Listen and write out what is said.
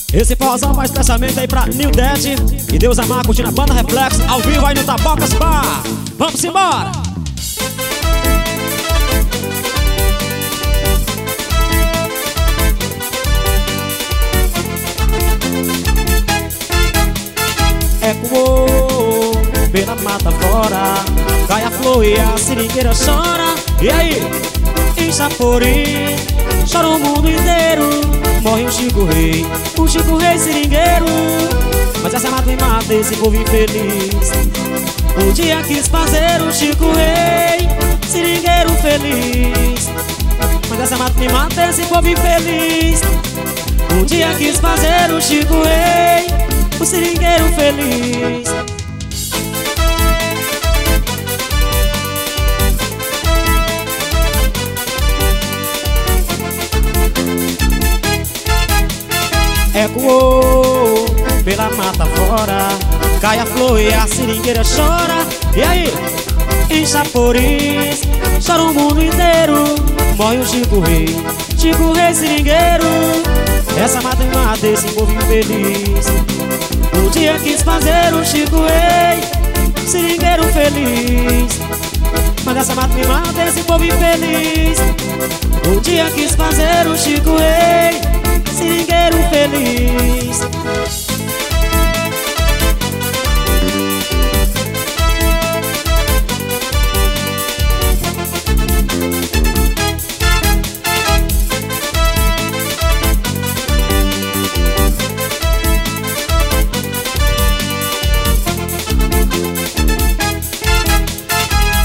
Esse pauzão vai especialmente aí pra New Dead e Deus amar, curtindo a banda Reflexo ao vivo aí no Tabocas Bar. Vamos embora! Ecoou pela mata fora, cai a flor e a seringueira chora. E aí? Em Chapuri chora o mundo inteiro. Morre o Chico Rei seringueiro. Mas essa mata me mata, esse povo infeliz. Um dia quis fazer o Chico Rei seringueiro feliz. Mas essa mata me mata, esse povo infeliz. Um dia quis fazer o Chico Rei o seringueiro feliz. Ecoou pela mata fora, cai a flor e a seringueira chora. E aí? Em Chapuri chora o mundo inteiro. Morre o Chico Rei seringueiro. Essa mata me mata, esse povo infeliz. Um dia quis fazer o Chico Rei seringueiro feliz. Mas essa mata me mata, esse povo infeliz. Um dia quis fazer o Chico Rei